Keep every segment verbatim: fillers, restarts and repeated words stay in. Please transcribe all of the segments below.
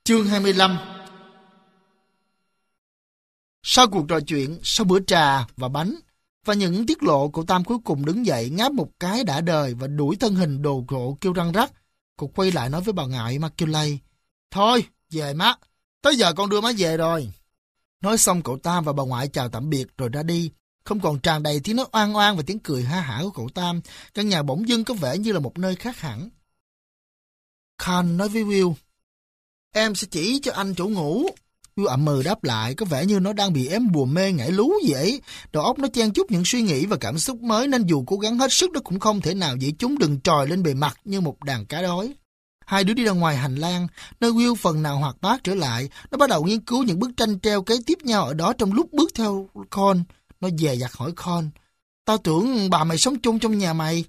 Chương hai mươi lăm. Sau cuộc trò chuyện, sau bữa trà và bánh và những tiết lộ, cậu Tam cuối cùng đứng dậy ngáp một cái đã đời và đuổi thân hình đồ rộ kêu răng rắc. Cậu quay lại nói với bà ngoại Macaulay: "Thôi, về má, tới giờ con đưa má về rồi." Nói xong cậu Tam và bà ngoại chào tạm biệt rồi ra đi. Không còn tràn đầy tiếng nói oan oan và tiếng cười ha hả của cậu Tam, căn nhà bỗng dưng có vẻ như là một nơi khác hẳn. Khan nói với Will: "Em sẽ chỉ cho anh chỗ ngủ." Will ậm ừ đáp lại, có vẻ như nó đang bị ém bùa mê ngải lú vậy. Đầu óc nó chen chúc những suy nghĩ và cảm xúc mới nên dù cố gắng hết sức nó cũng không thể nào dễ chúng đừng trồi lên bề mặt như một đàn cá đói. Hai đứa đi ra ngoài hành lang, nơi Will phần nào hoạt bát trở lại. Nó bắt đầu nghiên cứu những bức tranh treo kế tiếp nhau ở đó trong lúc bước theo Con. Nó dè dặt hỏi Con: "Tao tưởng bà mày sống chung trong nhà mày."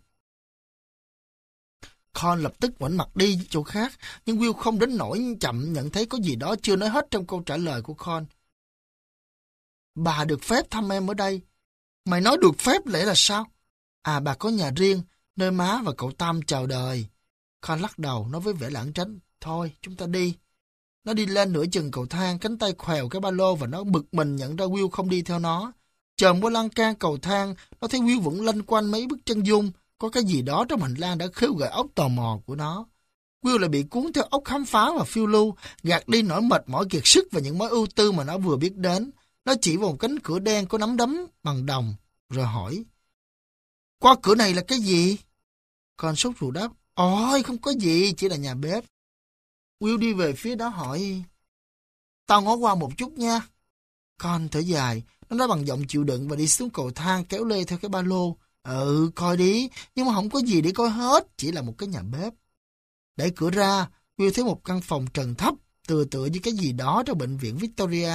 Con lập tức ngoảnh mặt đi chỗ khác, nhưng Will không đến nỗi chậm nhận thấy có gì đó chưa nói hết trong câu trả lời của Con. "Bà được phép thăm em ở đây." "Mày nói được phép lẽ là sao?" "À, bà có nhà riêng, nơi má và cậu Tam chào đời." Con lắc đầu, nói với vẻ lảng tránh: "Thôi, chúng ta đi." Nó đi lên nửa chừng cầu thang, cánh tay khoèo cái ba lô và nó bực mình nhận ra Will không đi theo nó. Chồm qua lan can cầu thang, nó thấy Will vẫn lanh quanh mấy bức chân dung. Có cái gì đó trong hành lang đã khêu gợi óc tò mò của nó. Will lại bị cuốn theo óc khám phá và phiêu lưu, gạt đi nỗi mệt mỏi kiệt sức và những mối ưu tư mà nó vừa biết đến. Nó chỉ vào một cánh cửa đen có nắm đấm bằng đồng, rồi hỏi: "Qua cửa này là cái gì?" Con sốt ruột đáp: "Ôi, không có gì, chỉ là nhà bếp." Will đi về phía đó hỏi: "Tao ngó qua một chút nha." Con thở dài, nó nói bằng giọng chịu đựng và đi xuống cầu thang kéo lê theo cái ba lô. "Ừ, coi đi, nhưng mà không có gì để coi hết, chỉ là một cái nhà bếp." Đẩy cửa ra, Will thấy một căn phòng trần thấp, tựa tựa như cái gì đó trong bệnh viện Victoria.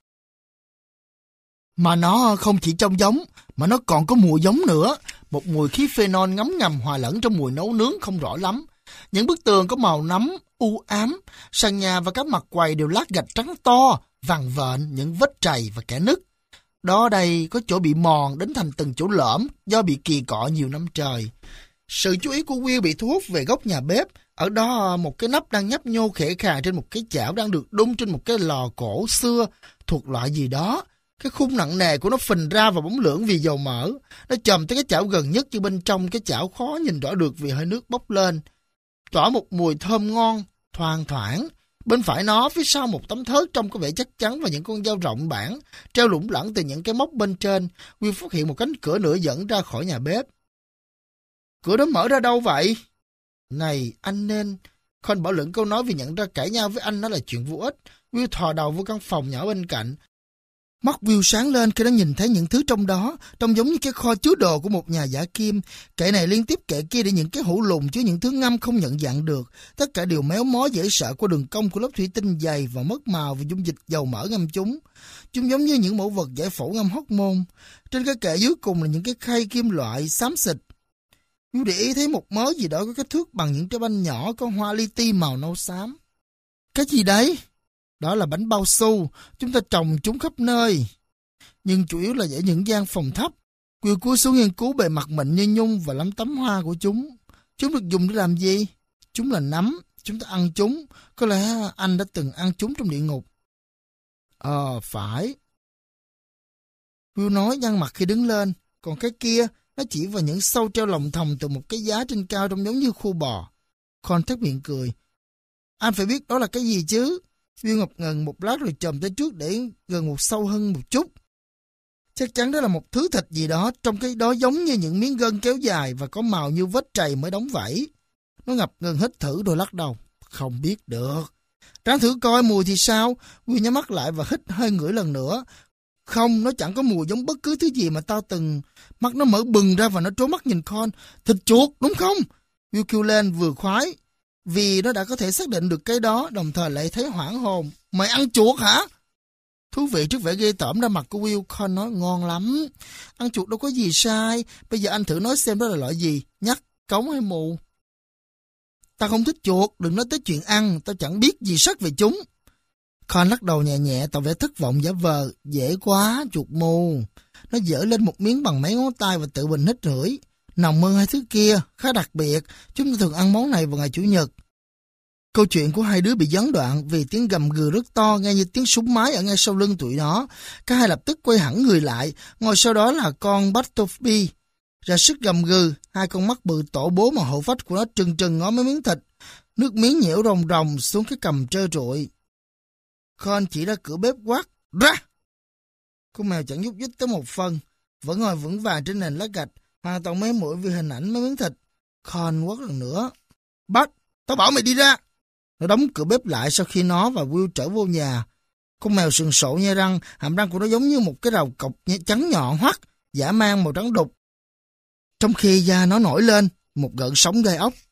Mà nó không chỉ trông giống, mà nó còn có mùi giống nữa. Một mùi khí phenol ngấm ngầm hòa lẫn trong mùi nấu nướng không rõ lắm. Những bức tường có màu nấm, u ám, sàn nhà và các mặt quầy đều lát gạch trắng to, vằn vện, những vết trầy và kẽ nứt. Đó đây có chỗ bị mòn đến thành từng chỗ lõm do bị kỳ cọ nhiều năm trời. Sự chú ý của Will bị thu hút về góc nhà bếp. Ở đó một cái nắp đang nhấp nhô khẽ khà trên một cái chảo đang được đun trên một cái lò cổ xưa thuộc loại gì đó. Cái khung nặng nề của nó phình ra và bóng lưỡng vì dầu mỡ. Nó chồm tới cái chảo gần nhất như bên trong cái chảo khó nhìn rõ được vì hơi nước bốc lên. Tỏa một mùi thơm ngon, thoang thoảng. Bên phải nó, phía sau một tấm thớt trông có vẻ chắc chắn và những con dao rộng bản treo lủng lẳng từ những cái móc bên trên. Will phát hiện một cánh cửa nữa dẫn ra khỏi nhà bếp. "Cửa đó mở ra đâu vậy?" "Này, anh nên..." Con bảo lửng câu nói vì nhận ra cãi nhau với anh nó là chuyện vô ích. Will thò đầu vô căn phòng nhỏ bên cạnh. Mắt Will sáng lên khi nó nhìn thấy những thứ trong đó, trông giống như cái kho chứa đồ của một nhà giả kim. Kệ này liên tiếp kệ kia để những cái hũ lùn chứa những thứ ngâm không nhận dạng được. Tất cả đều méo mó dễ sợ qua đường cong của lớp thủy tinh dày và mất màu vì dung dịch dầu mỡ ngâm chúng. Chúng giống như những mẫu vật giải phẫu ngâm hormone. Trên cái kệ dưới cùng là những cái khay kim loại xám xịt. Will để ý thấy một mớ gì đó có kích thước bằng những trái banh nhỏ có hoa li ti màu nâu xám. "Cái gì đấy?" "Đó là bánh bao su, chúng ta trồng chúng khắp nơi, nhưng chủ yếu là ở những gian phòng thấp." Will cúi xuống nghiên cứu bề mặt mịn như nhung và lắm tấm hoa của chúng. "Chúng được dùng để làm gì?" "Chúng là nấm, chúng ta ăn chúng, có lẽ anh đã từng ăn chúng trong địa ngục." "Ờ, phải." Will nói nhăn mặt khi đứng lên. "Còn cái kia," nó chỉ vào những sâu treo lồng thòng từ một cái giá trên cao trông giống như khu bò. Con thét miệng cười. "Anh phải biết đó là cái gì chứ." Will ngập ngừng một lát rồi chồm tới trước để gần một sâu hơn một chút. "Chắc chắn đó là một thứ thịt gì đó, trong cái đó giống như những miếng gân kéo dài và có màu như vết trầy mới đóng vảy." Nó ngập ngừng hít thử rồi lắc đầu. "Không biết được." "Ráng thử coi mùi thì sao?" Will nhắm mắt lại và hít hơi ngửi lần nữa. "Không, nó chẳng có mùi giống bất cứ thứ gì mà tao từng..." Mắt nó mở bừng ra và nó trố mắt nhìn Con. "Thịt chuột, đúng không?" Will kêu lên vừa khoái, vì nó đã có thể xác định được cái đó, đồng thời lại thấy hoảng hồn. "Mày ăn chuột hả?" Thú vị trước vẻ ghê tởm ra mặt của Will, Con nói: "Ngon lắm. Ăn chuột đâu có gì sai. Bây giờ anh thử nói xem đó là loại gì, nhắc, cống hay mù?" "Tao không thích chuột, đừng nói tới chuyện ăn, tao chẳng biết gì sắc về chúng." Con lắc đầu nhẹ nhẹ, tỏ vẻ thất vọng giả vờ. "Dễ quá, chuột mù." Nó giở lên một miếng bằng mấy ngón tay và tự mình hít ngửi. "Nồng hơn hai thứ kia, khá đặc biệt. Chúng ta thường ăn món này vào ngày Chủ nhật." Câu chuyện của hai đứa bị gián đoạn vì tiếng gầm gừ rất to, nghe như tiếng súng máy ở ngay sau lưng tụi nó. Cả hai lập tức quay hẳn người lại, ngồi sau đó là con Bartleby. Ra sức gầm gừ, hai con mắt bự tổ bố mà hậu phách của nó trừng trừng ngó mấy miếng thịt. Nước miếng nhiễu ròng ròng xuống cái cằm trơ trụi. Con chỉ ra cửa bếp quát, ra! Con mèo chẳng nhúc nhích tới một phần, vẫn ngồi vững vàng trên nền lá gạch, hoàn toàn mê muội vì hình ảnh mấy miếng thịt. Con quát lần nữa, bắt, tao bảo mày đi ra! Nó đóng cửa bếp lại sau khi nó và Will trở vô nhà. Con mèo sừng sộ nhe răng, hàm răng của nó giống như một cái rào cọc trắng nhọn hoắt, dã man màu trắng đục. Trong khi da nó nổi lên, một gợn sóng gai ốc.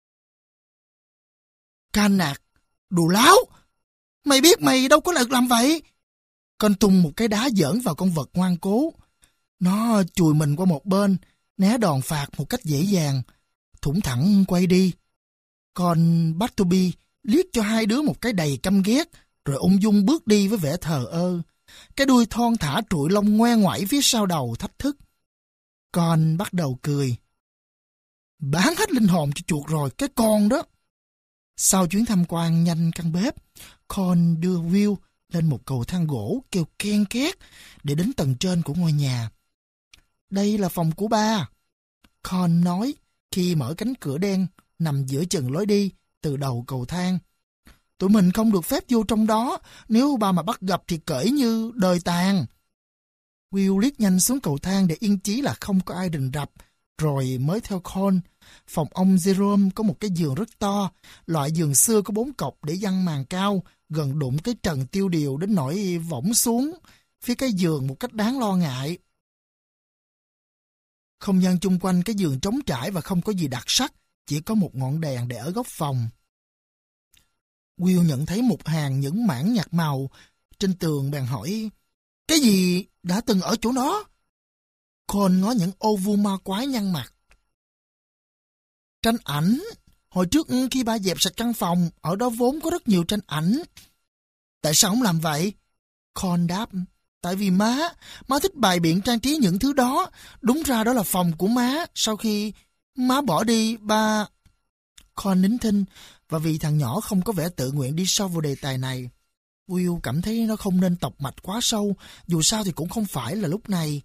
Can nạt, đồ láo! Mày biết mày đâu có được làm vậy! Con tung một cái đá giỡn vào con vật ngoan cố. Nó chùi mình qua một bên, né đòn phạt một cách dễ dàng. Thủng thẳng quay đi. Con Bartleby liếc cho hai đứa một cái đầy căm ghét, rồi ung dung bước đi với vẻ thờ ơ. Cái đuôi thon thả trụi lông ngoe ngoẩy phía sau đầu thách thức. Con bắt đầu cười. Bán hết linh hồn cho chuột rồi, cái con đó. Sau chuyến tham quan nhanh căn bếp, con đưa Will lên một cầu thang gỗ kêu ken két để đến tầng trên của ngôi nhà. Đây là phòng của ba, Con nói khi mở cánh cửa đen nằm giữa chừng lối đi từ đầu cầu thang. Tụi mình không được phép vô trong đó, nếu ba mà bắt gặp thì cởi như đời tàn. Will liếc nhanh xuống cầu thang để yên chí là không có ai rình rập, rồi mới theo Con. Phòng ông Jerome có một cái giường rất to, loại giường xưa có bốn cọc để giăng màn cao, gần đụng cái trần tiêu điều đến nỗi võng xuống phía cái giường một cách đáng lo ngại. Không gian chung quanh cái giường trống trải và không có gì đặc sắc, chỉ có một ngọn đèn để ở góc phòng. Will nhận thấy một hàng những mảng nhạt màu trên tường, bèn hỏi, cái gì đã từng ở chỗ đó? Con ngó những ô vuông ma quái nhăn mặt. Tranh ảnh. Hồi trước khi ba dẹp sạch căn phòng, ở đó vốn có rất nhiều tranh ảnh. Tại sao không làm vậy? Con đáp, tại vì má, má thích bày biện trang trí những thứ đó. Đúng ra đó là phòng của má. Sau khi má bỏ đi, ba... Con nín thinh, và vì thằng nhỏ không có vẻ tự nguyện đi sâu vào đề tài này, Will cảm thấy nó không nên tọc mạch quá sâu, dù sao thì cũng không phải là lúc này.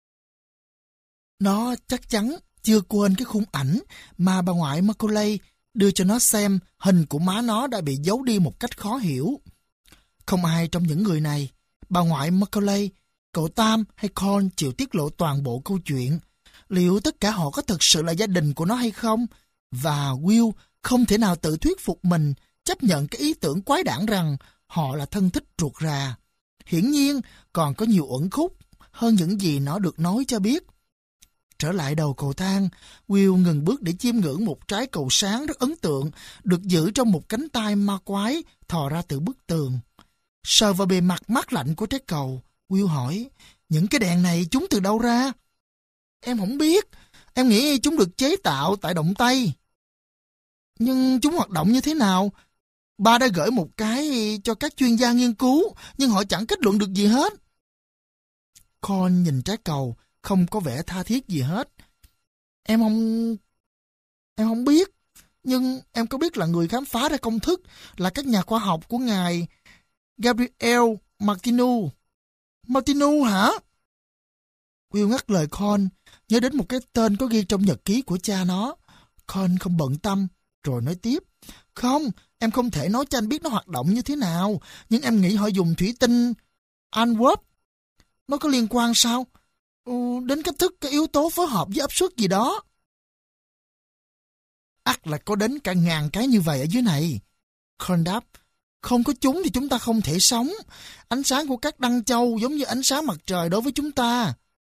Nó chắc chắn chưa quên cái khung ảnh mà bà ngoại Macaulay đưa cho nó xem. Hình của má nó đã bị giấu đi một cách khó hiểu. Không ai trong những người này, bà ngoại Macaulay, cậu Tam hay Con, chịu tiết lộ toàn bộ câu chuyện. Liệu tất cả họ có thực sự là gia đình của nó hay không? Và Will không thể nào tự thuyết phục mình chấp nhận cái ý tưởng quái đản rằng họ là thân thích ruột rà. Hiển nhiên còn có nhiều uẩn khúc hơn những gì nó được nói cho biết. Trở lại đầu cầu thang, Will ngừng bước để chiêm ngưỡng một trái cầu sáng rất ấn tượng, được giữ trong một cánh tay ma quái thò ra từ bức tường. Sờ vào bề mặt mát lạnh của trái cầu, Will hỏi, những cái đèn này chúng từ đâu ra? Em không biết, em nghĩ chúng được chế tạo tại Động Tây. Nhưng chúng hoạt động như thế nào? Ba đã gửi một cái cho các chuyên gia nghiên cứu, nhưng họ chẳng kết luận được gì hết. Con nhìn trái cầu, không có vẻ tha thiết gì hết. Em không... Em không biết. Nhưng em có biết là người khám phá ra công thức là các nhà khoa học của ngài Gabriel Martinu. Martinu hả? Will ngắt lời Con, nhớ đến một cái tên có ghi trong nhật ký của cha nó. Con không bận tâm, rồi nói tiếp. Không, em không thể nói cho anh biết nó hoạt động như thế nào, nhưng em nghĩ họ dùng thủy tinh Antwerp. Nó có liên quan sao? Ừ, đến cách thức cái yếu tố phối hợp với áp suất gì đó. Ắt là có đến cả ngàn cái như vậy ở dưới này. Con đáp, không có chúng thì chúng ta không thể sống. Ánh sáng của các đăng châu giống như ánh sáng mặt trời đối với chúng ta.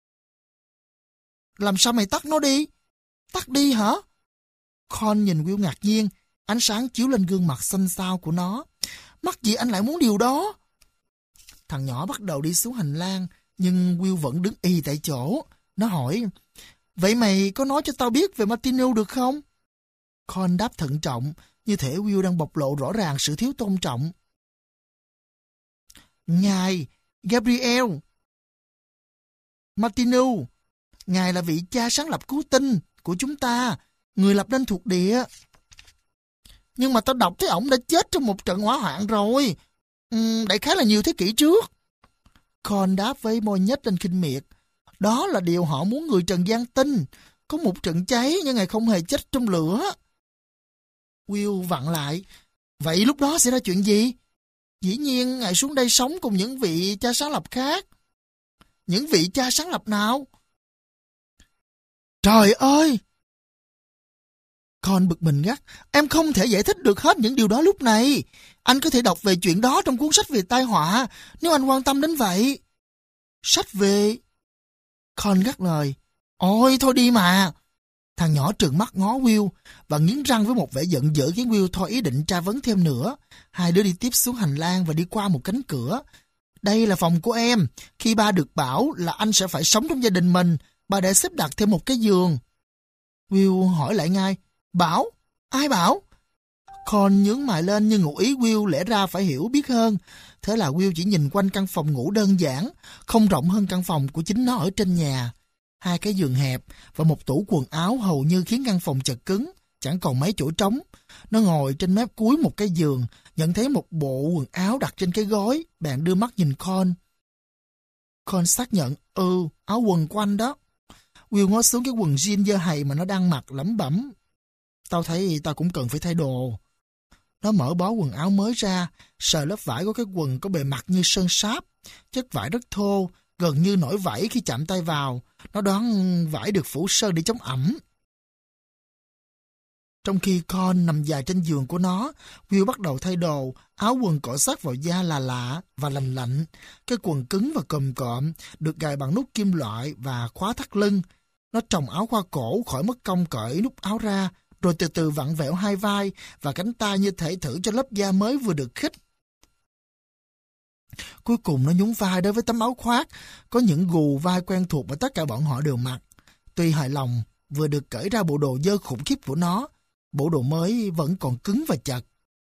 Làm sao mày tắt nó đi? Tắt đi hả? Con nhìn Will ngạc nhiên, ánh sáng chiếu lên gương mặt xanh xao của nó. Mắc gì anh lại muốn điều đó? Thằng nhỏ bắt đầu đi xuống hành lang, nhưng Will vẫn đứng y tại chỗ. Nó hỏi, vậy mày có nói cho tao biết về Martinu được không? Con đáp thận trọng, như thể Will đang bộc lộ rõ ràng sự thiếu tôn trọng. Ngài Gabriel Martinu, ngài là vị cha sáng lập cứu tinh của chúng ta, người lập nên thuộc địa. Nhưng mà tao đọc thấy ổng đã chết trong một trận hỏa hoạn rồi. Uhm, đại khái là nhiều thế kỷ trước. Con đáp với môi nhếch lên khinh miệt. Đó là điều họ muốn người trần gian tin. Có một trận cháy nhưng ngài không hề chết trong lửa. Will vặn lại. Vậy lúc đó xảy ra chuyện gì? Dĩ nhiên ngài xuống đây sống cùng những vị cha sáng lập khác. Những vị cha sáng lập nào? Trời ơi! Con bực mình gắt. Em không thể giải thích được hết những điều đó lúc này. Anh có thể đọc về chuyện đó trong cuốn sách về tai họa, nếu anh quan tâm đến vậy. Sách về... Con gắt lời. Ôi, thôi đi mà. Thằng nhỏ trừng mắt ngó Will và nghiến răng với một vẻ giận dữ khiến Will thôi ý định tra vấn thêm nữa. Hai đứa đi tiếp xuống hành lang và đi qua một cánh cửa. Đây là phòng của em. Khi ba được bảo là anh sẽ phải sống trong gia đình mình, ba đã xếp đặt thêm một cái giường. Will hỏi lại ngay. Bảo? Ai bảo? Con nhướng mày lên nhưng ngụ ý Will lẽ ra phải hiểu biết hơn. Thế là Will chỉ nhìn quanh căn phòng ngủ đơn giản, không rộng hơn căn phòng của chính nó ở trên nhà. Hai cái giường hẹp và một tủ quần áo hầu như khiến căn phòng chật cứng, chẳng còn mấy chỗ trống. Nó ngồi trên mép cuối một cái giường, nhận thấy một bộ quần áo đặt trên cái gối, bạn đưa mắt nhìn Con. Con xác nhận, ừ, áo quần của anh đó. Will ngó xuống cái quần jean dơ hầy mà nó đang mặc, lẩm bẩm. Tao thấy tao cũng cần phải thay đồ. Nó mở bó quần áo mới ra, sờ lớp vải của cái quần có bề mặt như sơn sáp. Chất vải rất thô, gần như nổi vảy khi chạm tay vào. Nó đoán vải được phủ sơn để chống ẩm. Trong khi Con nằm dài trên giường của nó, Will bắt đầu thay đồ, áo quần cọ sát vào da là lạ và lành lạnh. Cái quần cứng và còm cộm, được gài bằng nút kim loại và khóa thắt lưng. Nó trồng áo qua cổ khỏi mất công cởi nút áo ra, rồi từ từ vặn vẹo hai vai và cánh tay như thể thử cho lớp da mới vừa được khích. Cuối cùng nó nhún vai đối với tấm áo khoác, có những gù vai quen thuộc mà tất cả bọn họ đều mặc. Tuy hài lòng, vừa được cởi ra bộ đồ dơ khủng khiếp của nó, bộ đồ mới vẫn còn cứng và chật.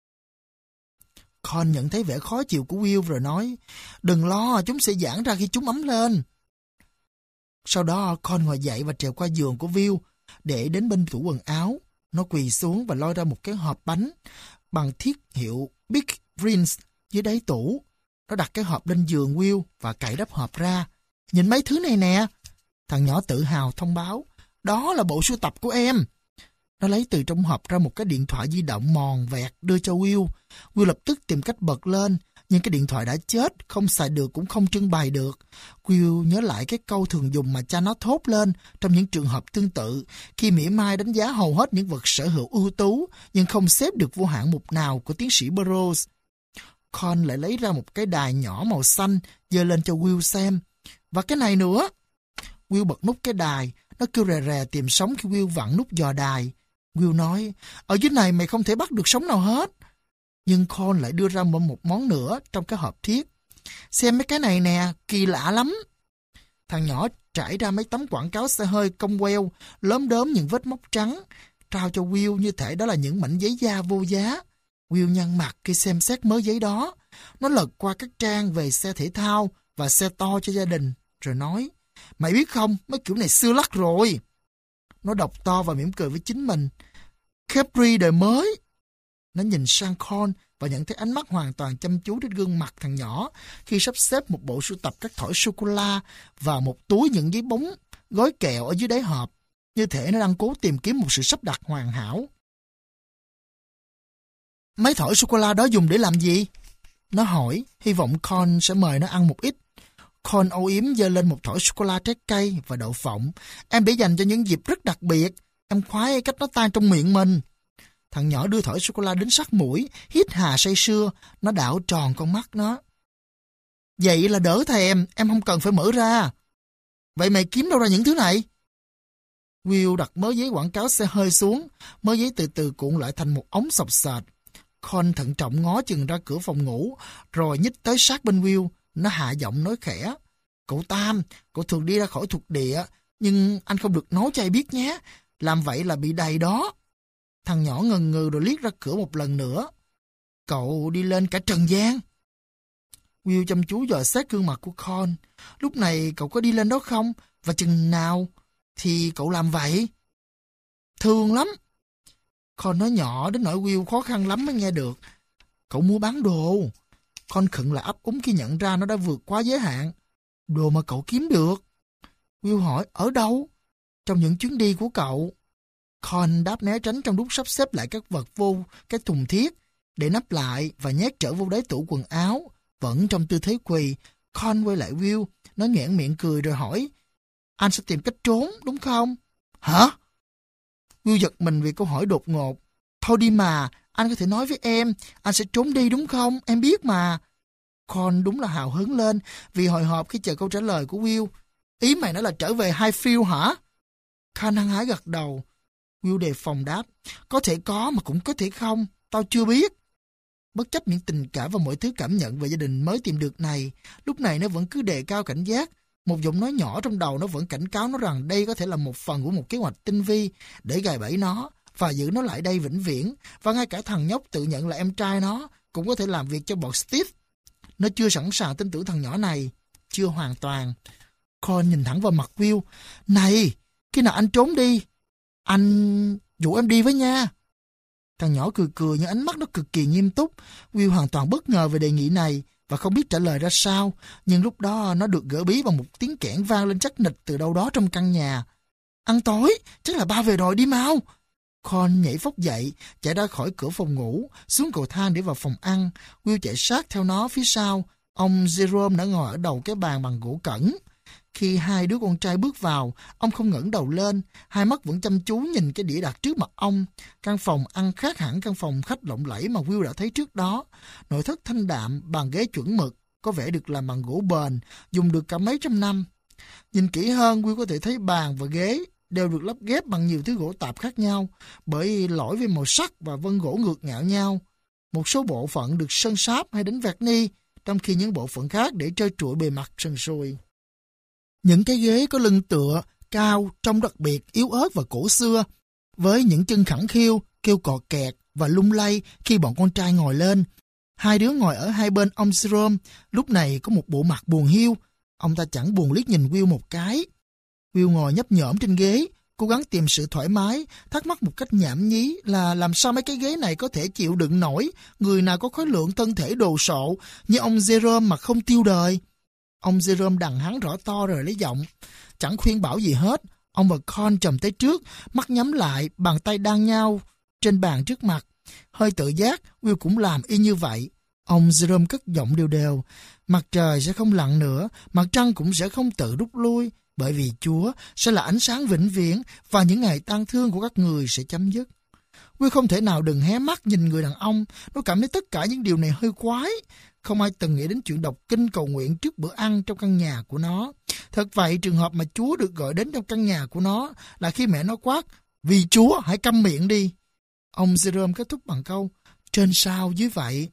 Con nhận thấy vẻ khó chịu của Will rồi nói, đừng lo, chúng sẽ giãn ra khi chúng ấm lên. Sau đó Con ngồi dậy và trèo qua giường của Will để đến bên tủ quần áo. Nó quỳ xuống và lôi ra một cái hộp bánh bằng thiết hiệu Big Prince dưới đáy tủ. Nó đặt cái hộp lên giường Will và cậy đắp hộp ra. Nhìn mấy thứ này nè. Thằng nhỏ tự hào thông báo. Đó là bộ sưu tập của em. Nó lấy từ trong hộp ra một cái điện thoại di động mòn vẹt đưa cho Will. Will lập tức tìm cách bật lên. Nhưng cái điện thoại đã chết, không xài được cũng không trưng bày được. Will nhớ lại cái câu thường dùng mà cha nó thốt lên trong những trường hợp tương tự, khi mỉa mai đánh giá hầu hết những vật sở hữu ưu tú, nhưng không xếp được vô hạng mục nào của tiến sĩ Burroughs. Con lại lấy ra một cái đài nhỏ màu xanh, giơ lên cho Will xem. Và cái này nữa. Will bật nút cái đài, nó kêu rè rè tìm sóng khi Will vặn nút dò đài. Will nói, ở dưới này mày không thể bắt được sóng nào hết. Nhưng Con lại đưa ra một món nữa trong cái hộp thiết. Xem mấy cái này nè, kỳ lạ lắm. Thằng nhỏ trải ra mấy tấm quảng cáo xe hơi cong queo, lốm đốm những vết móc trắng, trao cho Will như thể đó là những mảnh giấy da vô giá. Will nhăn mặt khi xem xét mớ giấy đó. Nó lật qua các trang về xe thể thao và xe to cho gia đình, rồi nói, mày biết không, mấy kiểu này xưa lắc rồi. Nó đọc to và mỉm cười với chính mình. Capri đời mới. Nó nhìn sang Con và nhận thấy ánh mắt hoàn toàn chăm chú đến gương mặt thằng nhỏ khi sắp xếp một bộ sưu tập các thỏi sô-cô-la và một túi những giấy bóng gói kẹo ở dưới đáy hộp. Như thể nó đang cố tìm kiếm một sự sắp đặt hoàn hảo. Mấy thỏi sô-cô-la đó dùng để làm gì? Nó hỏi, hy vọng Con sẽ mời nó ăn một ít. Con âu yếm giơ lên một thỏi sô-cô-la trái cây và đậu phộng. Em để dành cho những dịp rất đặc biệt. Em khoái cách nó tan trong miệng mình. Thằng nhỏ đưa thỏi sô-cô-la đến sát mũi, hít hà say sưa. Nó đảo tròn con mắt nó. Vậy là đỡ thèm, em không cần phải mở ra. Vậy mày kiếm đâu ra những thứ này? Will đặt mớ giấy quảng cáo xe hơi xuống. Mớ giấy từ từ cuộn lại thành một ống sọc sệt. Con thận trọng ngó chừng ra cửa phòng ngủ, rồi nhích tới sát bên Will. Nó hạ giọng nói khẽ. Cậu Tam, cậu thường đi ra khỏi thuộc địa, nhưng anh không được nói cho ai biết nhé. Làm vậy là bị đầy đó. Thằng nhỏ ngần ngừ rồi liếc ra cửa một lần nữa. Cậu đi lên cả trần gian. Will chăm chú dò xét gương mặt của Con. Lúc này cậu có đi lên đó không? Và chừng nào thì cậu làm vậy? Thường lắm. Con nói nhỏ đến nỗi Will khó khăn lắm mới nghe được. Cậu mua bán đồ. Con khựng lại ấp úng khi nhận ra nó đã vượt quá giới hạn. Đồ mà cậu kiếm được. Will hỏi, ở đâu? Trong những chuyến đi của cậu. Con đáp né tránh trong lúc sắp xếp lại các vật vô cái thùng thiết, để nắp lại và nhét trở vô đáy tủ quần áo. Vẫn trong tư thế quỳ, Con quay lại Will, nó nhoẻn miệng cười rồi hỏi, anh sẽ tìm cách trốn, đúng không? Hả? Will giật mình vì câu hỏi đột ngột. Thôi đi mà, anh có thể nói với em, anh sẽ trốn đi đúng không? Em biết mà. Con đúng là hào hứng lên vì hồi hộp khi chờ câu trả lời của Will. Ý mày nói là trở về Highfield hả? Con hăng hái gật đầu. Will đề phòng đáp, có thể có mà cũng có thể không, tao chưa biết. Bất chấp những tình cảm và mọi thứ cảm nhận về gia đình mới tìm được này, lúc này nó vẫn cứ đề cao cảnh giác. Một giọng nói nhỏ trong đầu nó vẫn cảnh cáo nó rằng đây có thể là một phần của một kế hoạch tinh vi để gài bẫy nó và giữ nó lại đây vĩnh viễn. Và ngay cả thằng nhóc tự nhận là em trai nó cũng có thể làm việc cho bọn Steve. Nó chưa sẵn sàng tin tưởng thằng nhỏ này. Chưa hoàn toàn. Con nhìn thẳng vào mặt Will. Này, khi nào anh trốn đi, anh dụ em đi với nha. Thằng nhỏ cười cười nhưng ánh mắt nó cực kỳ nghiêm túc. Will hoàn toàn bất ngờ về đề nghị này và không biết trả lời ra sao. Nhưng lúc đó nó được gỡ bí bằng một tiếng kẽn vang lên chắc nịch từ đâu đó trong căn nhà. Ăn tối, chắc là ba về rồi, đi mau. Con nhảy phóc dậy, chạy ra khỏi cửa phòng ngủ, xuống cầu thang để vào phòng ăn. Will chạy sát theo nó phía sau. Ông Jerome đã ngồi ở đầu cái bàn bằng gỗ cẩn. Khi hai đứa con trai bước vào, ông không ngẩng đầu lên, hai mắt vẫn chăm chú nhìn cái đĩa đặt trước mặt ông. Căn phòng ăn khác hẳn căn phòng khách lộng lẫy mà Will đã thấy trước đó. Nội thất thanh đạm, bàn ghế chuẩn mực, có vẻ được làm bằng gỗ bền, dùng được cả mấy trăm năm. Nhìn kỹ hơn, Will có thể thấy bàn và ghế đều được lắp ghép bằng nhiều thứ gỗ tạp khác nhau, bởi lỗi về màu sắc và vân gỗ ngược ngạo nhau. Một số bộ phận được sơn sáp hay đánh verni, trong khi những bộ phận khác để trơ trụi bề mặt sần sùi. Những cái ghế có lưng tựa, cao, trông đặc biệt, yếu ớt và cổ xưa, với những chân khẳng khiu, kêu cò kẹt và lung lay khi bọn con trai ngồi lên. Hai đứa ngồi ở hai bên ông Jerome, lúc này có một bộ mặt buồn hiu. Ông ta chẳng buồn liếc nhìn Will một cái. Will ngồi nhấp nhổm trên ghế, cố gắng tìm sự thoải mái, thắc mắc một cách nhảm nhí là làm sao mấy cái ghế này có thể chịu đựng nổi người nào có khối lượng thân thể đồ sộ như ông Jerome mà không tiêu đời. Ông Jerome đằng hắn rõ to rồi lấy giọng. Chẳng khuyên bảo gì hết. Ông và Con trầm tới trước, mắt nhắm lại, bàn tay đan nhau trên bàn trước mặt. Hơi tự giác, Will cũng làm y như vậy. Ông Jerome cất giọng đều đều. Mặt trời sẽ không lặn nữa, mặt trăng cũng sẽ không tự rút lui, bởi vì Chúa sẽ là ánh sáng vĩnh viễn và những ngày tang thương của các người sẽ chấm dứt. Will không thể nào đừng hé mắt nhìn người đàn ông. Nó cảm thấy tất cả những điều này hơi quái. Không ai từng nghĩ đến chuyện đọc kinh cầu nguyện trước bữa ăn trong căn nhà của nó. Thật vậy, trường hợp mà Chúa được gọi đến trong căn nhà của nó là khi mẹ nó quát, vì Chúa hãy câm miệng đi. Ông Jerome kết thúc bằng câu, trên sao dưới vậy.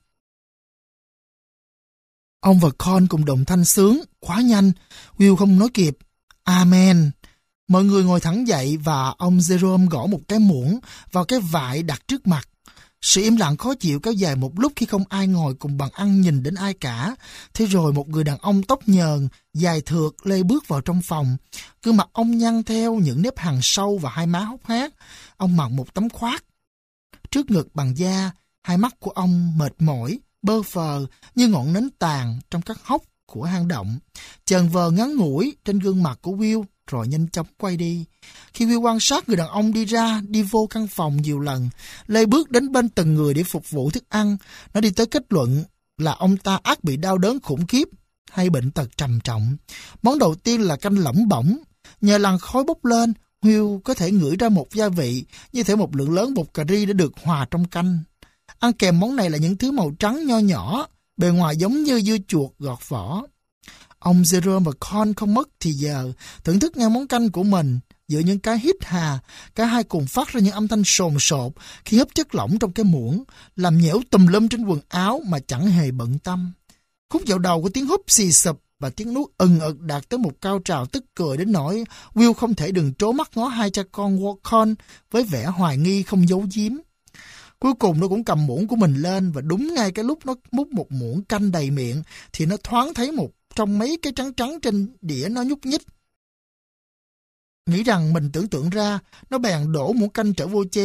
Ông và Con cùng đồng thanh sướng, quá nhanh. Will không nói kịp. Amen. Mọi người ngồi thẳng dậy và ông Jerome gõ một cái muỗng vào cái vại đặt trước mặt. Sự im lặng khó chịu kéo dài một lúc khi không ai ngồi cùng bàn ăn nhìn đến ai cả. Thế rồi một người đàn ông tóc nhờn, dài thượt lê bước vào trong phòng. Gương mặt ông nhăn theo những nếp hằn sâu và hai má hốc hác. Ông mặc một tấm khoác trước ngực bằng da. Hai mắt của ông mệt mỏi, bơ phờ như ngọn nến tàn trong các hốc của hang động. Chờn vờ ngắn ngủi trên gương mặt của Will rồi nhanh chóng quay đi. Khi Will quan sát người đàn ông đi ra, đi vô căn phòng nhiều lần, lê bước đến bên từng người để phục vụ thức ăn, nó đi tới kết luận là ông ta ắt bị đau đớn khủng khiếp hay bệnh tật trầm trọng. Món đầu tiên là canh lỏng bỏng. Nhờ làn khói bốc lên, Will có thể ngửi ra một gia vị, như thể một lượng lớn bột cà ri đã được hòa trong canh. Ăn kèm món này là những thứ màu trắng nho nhỏ, bề ngoài giống như dưa chuột gọt vỏ. Ông Jerome và Con không mất thì giờ thưởng thức nghe món canh của mình. Giữa những cái hít hà, cả hai cùng phát ra những âm thanh sồn sột khi hấp chất lỏng trong cái muỗng, làm nhễu tùm lum trên quần áo mà chẳng hề bận tâm. Khúc dạo đầu của tiếng húp xì sụp và tiếng nuốt ừng ực đạt tới một cao trào tức cười đến nỗi Will không thể đừng trố mắt ngó hai cha con Con với vẻ hoài nghi không giấu giếm. Cuối cùng nó cũng cầm muỗng của mình lên và đúng ngay cái lúc nó múc một muỗng canh đầy miệng thì nó thoáng thấy một trong mấy cái trắng trắng trên đĩa nó nhúc nhích. Nghĩ rằng mình tưởng tượng ra, nó bèn đổ muỗng canh trở vô chén.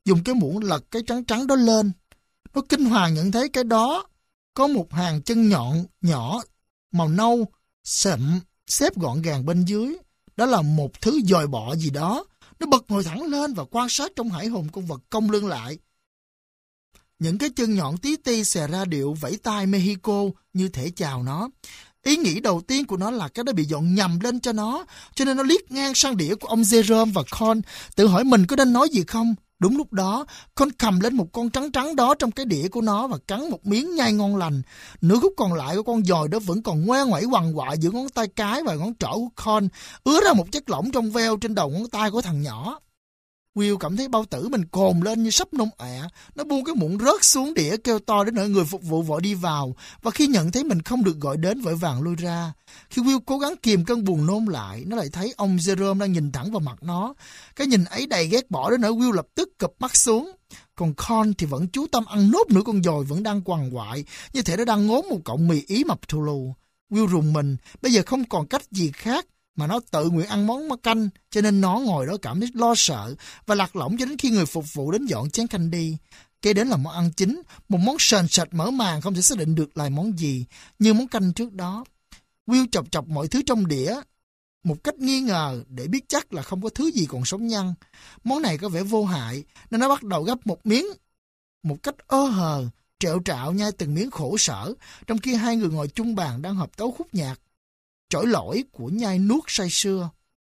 dùng cái muỗng lật cái trắng trắng đó lên. Nó kinh hoàng nhận thấy cái đó có một hàng chân nhọn nhỏ màu nâu sậm xếp gọn gàng bên dưới. Đó là một thứ dòi bọ gì đó. Nó bật ngồi thẳng lên và quan sát trong hải hùng con vật cong lưng lại. Những cái chân nhọn tí ti xè ra điệu vẫy tay Mexico như thể chào nó. Ý nghĩ đầu tiên của nó là cái đó bị dọn nhầm lên cho nó, cho nên nó liếc ngang sang đĩa của ông Jerome và Con, tự hỏi mình có nên nói gì không. Đúng lúc đó, Con cầm lên một con trắng trắng đó trong cái đĩa của nó và cắn một miếng nhai ngon lành. Nửa khúc còn lại của con dòi đó vẫn còn ngoe ngoẩy quằn quại giữa ngón tay cái và ngón trỏ của Con, ứa ra một chất lỏng trong veo trên đầu ngón tay của thằng nhỏ. Will cảm thấy bao tử mình cồn lên như sắp nôn ọe. Nó buông cái muỗng rớt xuống đĩa kêu to đến nỗi người phục vụ vội đi vào, và khi nhận thấy mình không được gọi đến vội vàng lui ra. Khi Will cố gắng kìm cơn buồn nôn lại, nó lại thấy ông Jerome đang nhìn thẳng vào mặt nó. Cái nhìn ấy đầy ghét bỏ đến nỗi Will lập tức cụp mắt xuống. Còn Con thì vẫn chú tâm ăn nốt nửa con dòi vẫn đang quằn quại, như thể nó đang ngốn một cọng mì Ý mập thù lù. Will rùng mình, bây giờ không còn cách gì khác mà nó tự nguyện ăn món canh, cho nên nó ngồi đó cảm thấy lo sợ và lạc lõng cho đến khi người phục vụ đến dọn chén canh đi. Kế đến là món ăn chính, một món sền sệt mở màng không thể xác định được là món gì, như món canh trước đó. Will chọc chọc mọi thứ trong đĩa một cách nghi ngờ để biết chắc là không có thứ gì còn sống nhăn. Món này có vẻ vô hại nên nó bắt đầu gắp một miếng một cách ơ hờ, trẹo trạo nhai từng miếng khổ sở, trong khi hai người ngồi chung bàn đang hợp tấu khúc nhạc trỗi lỗi của nhai nuốt say sưa.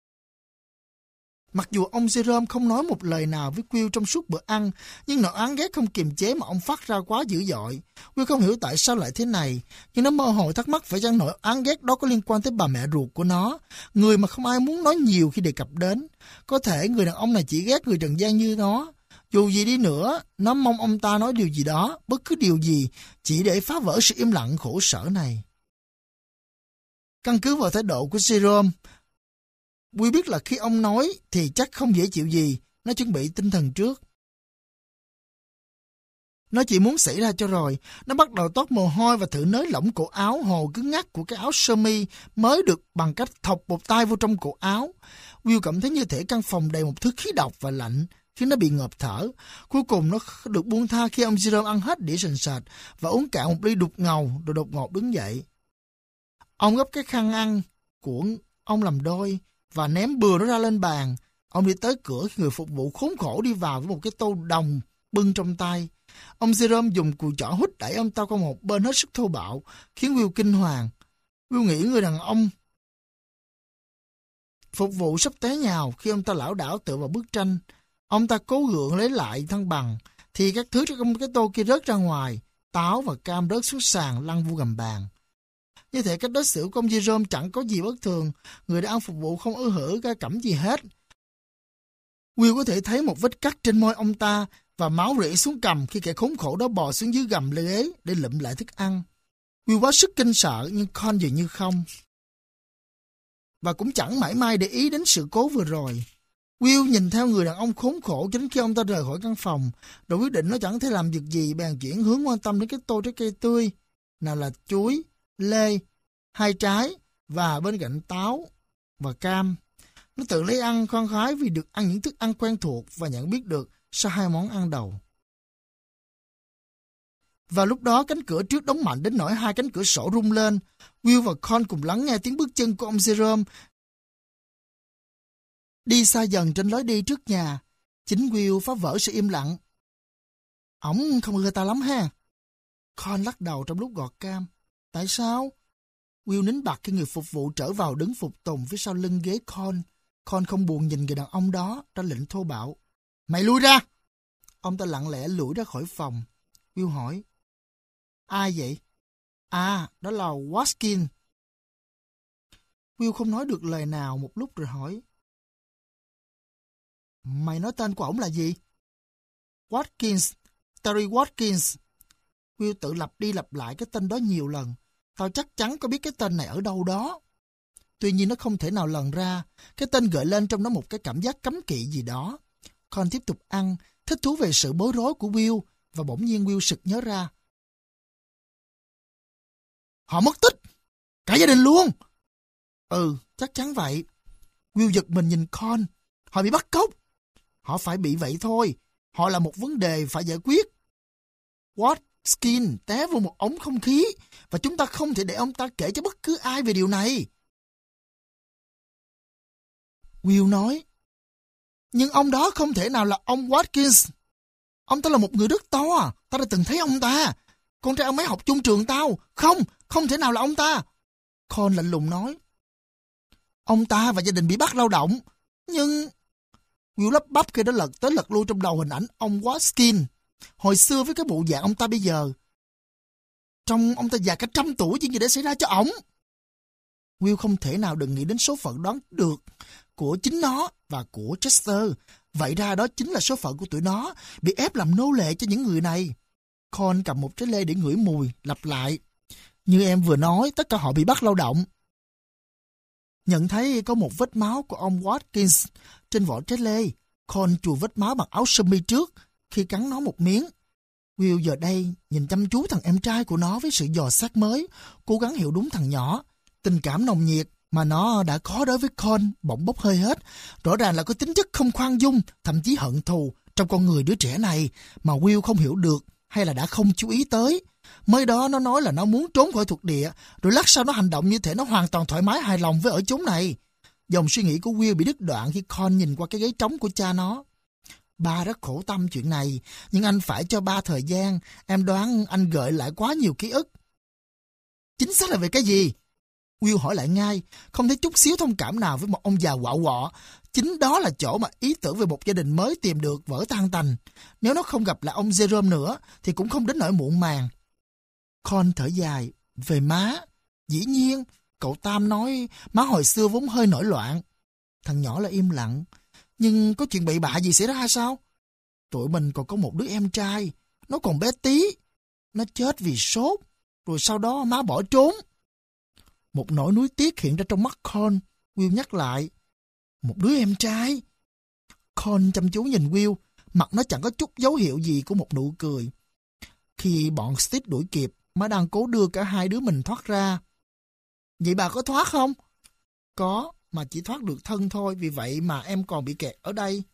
Mặc dù ông Jerome không nói một lời nào với Will trong suốt bữa ăn, nhưng nỗi oán ghét không kiềm chế mà ông phát ra quá dữ dội. Will không hiểu tại sao lại thế này, nhưng nó mơ hồ thắc mắc phải chăng nỗi oán ghét đó có liên quan tới bà mẹ ruột của nó, người mà không ai muốn nói nhiều khi đề cập đến. Có thể người đàn ông này chỉ ghét người trần gian như nó. Dù gì đi nữa, nó mong ông ta nói điều gì đó, bất cứ điều gì, chỉ để phá vỡ sự im lặng khổ sở này. Căn cứ vào thái độ của Jerome, Will biết là khi ông nói thì chắc không dễ chịu gì, nó chuẩn bị tinh thần trước. Nó chỉ muốn xảy ra cho rồi, nó bắt đầu toát mồ hôi và thử nới lỏng cổ áo hồ cứng ngắc của cái áo sơ mi mới được bằng cách thọc một tay vô trong cổ áo. Will cảm thấy như thể căn phòng đầy một thứ khí độc và lạnh, khiến nó bị ngợp thở. Cuối cùng nó được buông tha khi ông Jerome ăn hết đĩa sền sệt và uống cạn một ly đục ngầu rồi đột ngột đứng dậy. Ông gấp cái khăn ăn của ông làm đôi và ném bừa nó ra lên bàn. Ông đi tới cửa khi người phục vụ khốn khổ đi vào với một cái tô đồng bưng trong tay. Ông Jerome dùng cùi chỏ hút đẩy ông ta qua một bên hết sức thô bạo, khiến Will kinh hoàng. Will nghĩ người đàn ông phục vụ sắp té nhào khi ông ta lảo đảo tựa vào bức tranh. Ông ta cố gượng lấy lại thăng bằng, thì các thứ trong cái tô kia rớt ra ngoài, táo và cam rớt xuống sàn lăn vô gầm bàn. Như thể cách đối xử của ông Jerome chẳng có gì bất thường, người đã ăn phục vụ không ư hử cái cảm gì hết. Will có thể thấy một vết cắt trên môi ông ta và máu rỉ xuống cằm khi kẻ khốn khổ đó bò xuống dưới gầm ghế để lụm lại thức ăn. Will quá sức kinh sợ nhưng Con dường như không. Và cũng chẳng mảy may để ý đến sự cố vừa rồi. Will nhìn theo người đàn ông khốn khổ cho đến khi ông ta rời khỏi căn phòng, rồi quyết định nó chẳng thể làm việc gì, bèn chuyển hướng quan tâm đến cái tô trái cây tươi, nào là chuối, lê, hai trái và bên cạnh táo và cam. Nó tự lấy ăn khoan khoái vì được ăn những thức ăn quen thuộc và nhận biết được sau hai món ăn đầu. Vào lúc đó cánh cửa trước đóng mạnh đến nỗi hai cánh cửa sổ rung lên. Will và Con cùng lắng nghe tiếng bước chân của ông Jerome đi xa dần trên lối đi trước nhà. Chính Will phá vỡ sự im lặng. Ổng không ưa ta lắm ha. Con lắc đầu trong lúc gọt cam. Tại sao? Will nín bặt khi người phục vụ trở vào đứng phục tùng phía sau lưng ghế Con. Con không buồn nhìn người đàn ông đó, ra lệnh thô bạo. Mày lui ra! Ông ta lặng lẽ lủi ra khỏi phòng. Will hỏi. Ai vậy? À, đó là Watkins. Will không nói được lời nào một lúc rồi hỏi. Mày nói tên của ổng là gì? Watkins, Terry Watkins. Will tự lặp đi lặp lại cái tên đó nhiều lần. Tao chắc chắn có biết cái tên này ở đâu đó. Tuy nhiên nó không thể nào lần ra. Cái tên gợi lên trong nó một cái cảm giác cấm kỵ gì đó. Con tiếp tục ăn, thích thú về sự bối rối của Will, và bỗng nhiên Will sực nhớ ra. Họ mất tích! Cả gia đình luôn! Ừ, chắc chắn vậy. Will giật mình nhìn Con. Họ bị bắt cóc. Họ phải bị vậy thôi. Họ là một vấn đề phải giải quyết. Watkins té vào một ống không khí và chúng ta không thể để ông ta kể cho bất cứ ai về điều này. Will nói, nhưng ông đó không thể nào là ông Watkins. Ông ta là một người rất to, ta đã từng thấy ông ta. Con trai ông ấy học chung trường tao. Không, không thể nào là ông ta. Con lạnh lùng nói. Ông ta và gia đình bị bắt lao động. Nhưng... Will lắp bắp khi đã lật tới lật lui trong đầu hình ảnh ông Watkins. Hồi xưa với cái bộ dạng ông ta bây giờ. Trong ông ta già cả trăm tuổi, chuyện gì để xảy ra cho ổng? Will không thể nào đừng nghĩ đến số phận đoán được của chính nó và của Chester. Vậy ra đó chính là số phận của tụi nó, bị ép làm nô lệ cho những người này. Con cầm một trái lê để ngửi mùi, lặp lại. Như em vừa nói, tất cả họ bị bắt lao động. Nhận thấy có một vết máu của ông Watkins trên vỏ trái lê, Con chùi vết máu bằng áo sơ mi trước khi cắn nó một miếng. Will giờ đây nhìn chăm chú thằng em trai của nó với sự dò xét mới, cố gắng hiểu đúng thằng nhỏ. Tình cảm nồng nhiệt mà nó đã có đối với Con bỗng bốc hơi hết. Rõ ràng là có tính chất không khoan dung, thậm chí hận thù trong con người đứa trẻ này mà Will không hiểu được hay là đã không chú ý tới. Mới đó nó nói là nó muốn trốn khỏi thuộc địa, rồi lát sau nó hành động như thể nó hoàn toàn thoải mái hài lòng với ở chốn này. Dòng suy nghĩ của Will bị đứt đoạn khi Con nhìn qua cái ghế trống của cha nó. Ba rất khổ tâm chuyện này, nhưng anh phải cho ba thời gian. Em đoán anh gợi lại quá nhiều ký ức. Chính xác là về cái gì? Will hỏi lại ngay, không thấy chút xíu thông cảm nào với một ông già quạo quọ. Chính đó là chỗ mà ý tưởng về một gia đình mới tìm được vỡ tan tành. Nếu nó không gặp lại ông Jerome nữa, thì cũng không đến nỗi muộn màng. Con thở dài, về má. Dĩ nhiên, cậu Tam nói má hồi xưa vốn hơi nổi loạn. Thằng nhỏ là im lặng. Nhưng có chuyện bậy bạ gì xảy ra hay sao? Tụi mình còn có một đứa em trai, nó còn bé tí. Nó chết vì sốt, rồi sau đó má bỏ trốn. Một nỗi nuối tiếc hiện ra trong mắt Con. Will nhắc lại. Một đứa em trai? Con chăm chú nhìn Will, mặt nó chẳng có chút dấu hiệu gì của một nụ cười. Khi bọn Steve đuổi kịp, má đang cố đưa cả hai đứa mình thoát ra. Vậy bà có thoát không? Có, mà chỉ thoát được thân thôi, vì vậy mà em còn bị kẹt ở đây.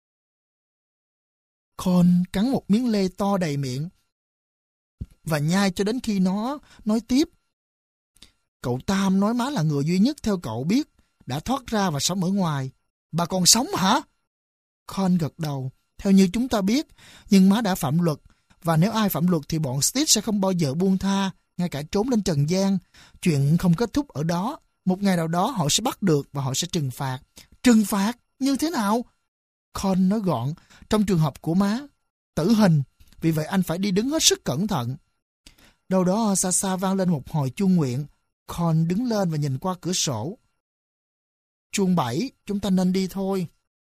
Con cắn một miếng lê to đầy miệng và nhai cho đến khi nó nói tiếp. Cậu Tam nói má là người duy nhất theo cậu biết đã thoát ra và sống ở ngoài. Bà còn sống hả? Con gật đầu. Theo như chúng ta biết, nhưng má đã phạm luật, và nếu ai phạm luật thì bọn Steve sẽ không bao giờ buông tha, ngay cả trốn lên trần gian. Chuyện không kết thúc ở đó. Một ngày nào đó họ sẽ bắt được và họ sẽ trừng phạt. Trừng phạt? Như thế nào? Con nói gọn, trong trường hợp của má, tử hình. Vì vậy anh phải đi đứng hết sức cẩn thận. Đâu đó xa xa vang lên một hồi chuông nguyện. Con đứng lên và nhìn qua cửa sổ. Chuông bảy, chúng ta nên đi thôi.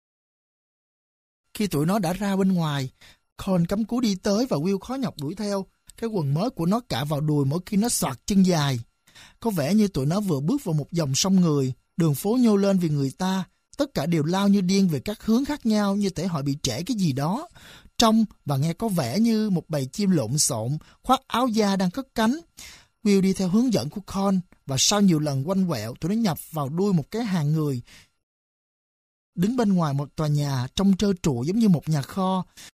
Khi tụi nó đã ra bên ngoài, Con cắm cúi đi tới và Will khó nhọc đuổi theo. Cái quần mới của nó cạ vào đùi mỗi khi nó xoạc chân dài. Có vẻ như tụi nó vừa bước vào một dòng sông người. Đường phố nhô lên vì người ta. Tất cả đều lao như điên về các hướng khác nhau, như thể họ bị trễ cái gì đó. Trông và nghe có vẻ như một bầy chim lộn xộn, khoác áo da đang cất cánh. Will đi theo hướng dẫn của Con, và sau nhiều lần quanh quẹo, tụi nó nhập vào đuôi một cái hàng người. Đứng bên ngoài một tòa nhà trông trơ trụi giống như một nhà kho.